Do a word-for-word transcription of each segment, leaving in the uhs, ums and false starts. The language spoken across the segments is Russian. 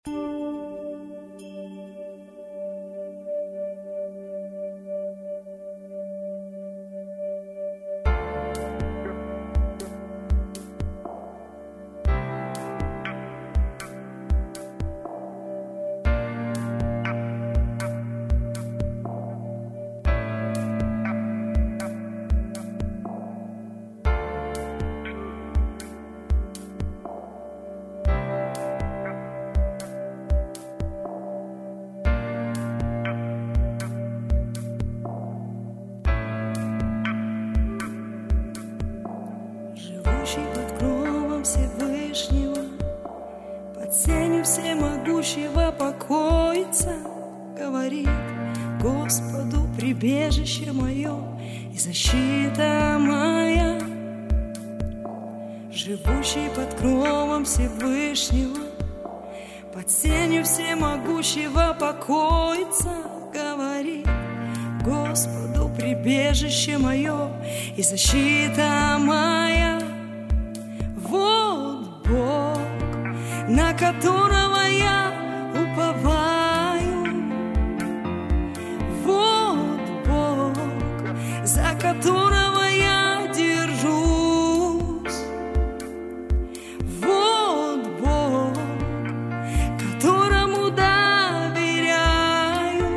Под кровом Всевышнего, под сенью всемогущего покоится, говорит Господу прибежище мое и защита моя. Живущий под кровом Всевышнего, под сенью всемогущего покоится, говорит Господу прибежище мое и защита моя. Вот Бог, на которого я уповаю. Вот Бог, за которого я держусь. Вот Бог, которому доверяю.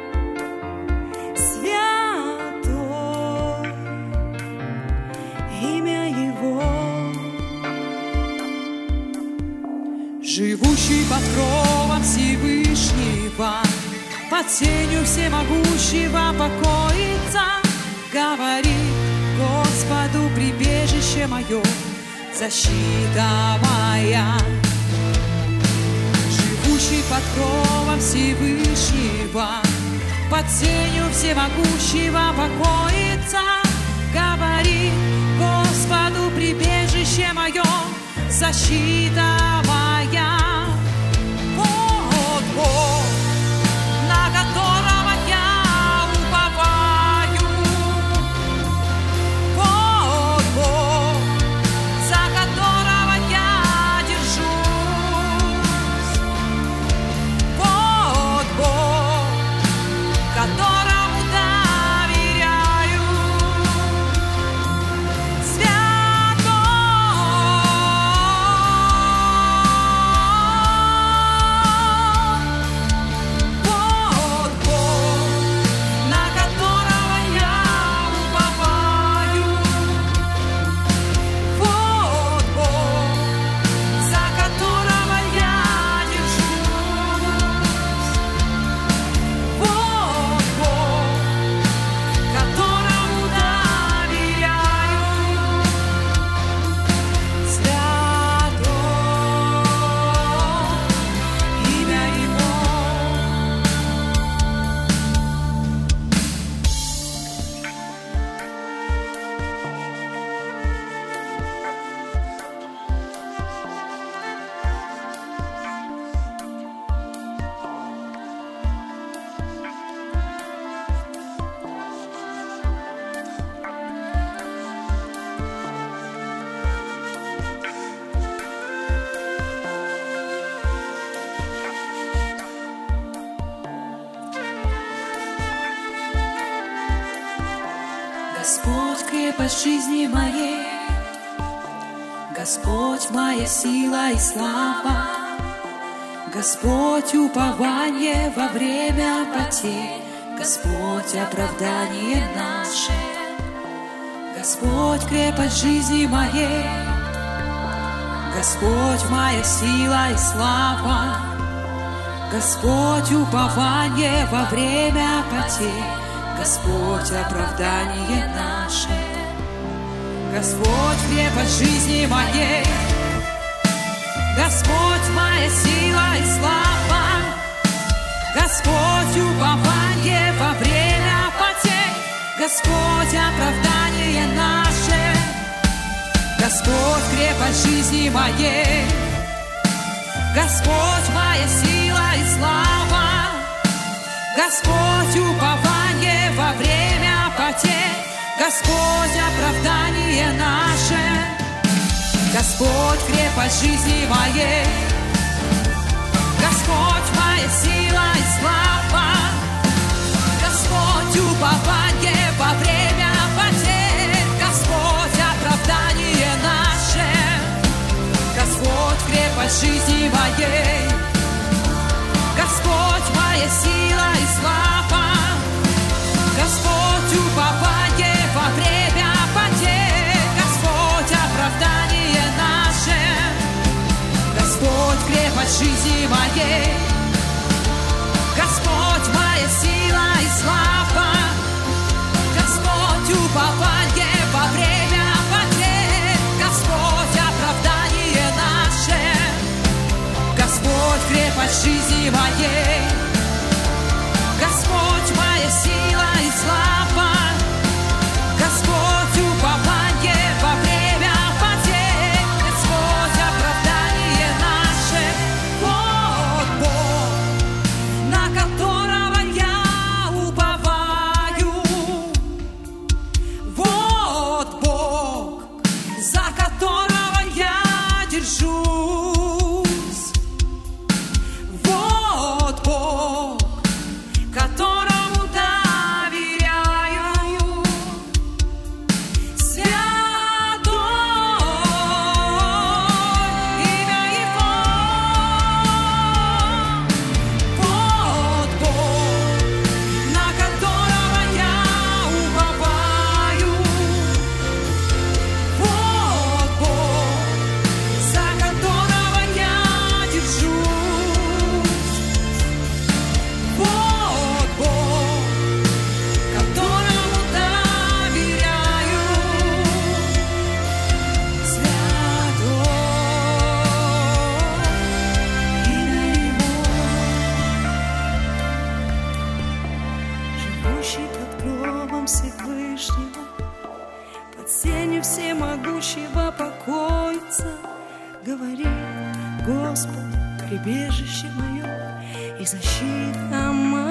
Святой имя Его. Живущий под кровом Всевышнего, под сенью всемогущего покоится, говорит Господу прибежище мое, защита моя. Живущий под кровом Всевышнего, под сенью всемогущего покоится, говорит Господу прибежище мое, защита моя. Вот Бог, на которого я уповаю. Вот Бог, за которого я держусь. Вот Бог, которому доверяю. Господь, крепость жизни моей, Господь, моя сила и слава, Господь, упование во время потерь, Господь, оправдание наше. Господь, крепость жизни моей, Господь, моя сила и слава, Господь, упование во время потерь, Господь, оправдание наше. Господь, крепость жизни моей, Господь, моя сила и слава, Господь, упование во время потерь, Господь, оправдание наше. Господь, крепость жизни моей, Господь, моя сила и слава, Господь, упование во время потерь, Господь, оправдание наше. Господь, крепость жизни моей, крепость жизни моей. Господь моя сила и слава, Господь упование во время потерь, Господь оправдание наше, Господь крепость жизни моей. Господь моя сила и слава, Господь упование во время потерь, Господь оправдание наше, Господь крепость жизни моей. Господь моя сила и слава, Господь упование во время потерь, Господь оправдание наше. Вот Бог, на которого я уповаю. Вот Бог, за которого я держусь. Вот Бог, которому доверяю. Святое имя Его. Вот Бог, на которого я уповаю. Вот Бог, за которого я держусь. Вот Бог, которому доверяю. Святое имя Его. Живущий под кровом Всевышнего, под сенью всемогущего покоится, говорит Господь, прибежище мое и защита моя.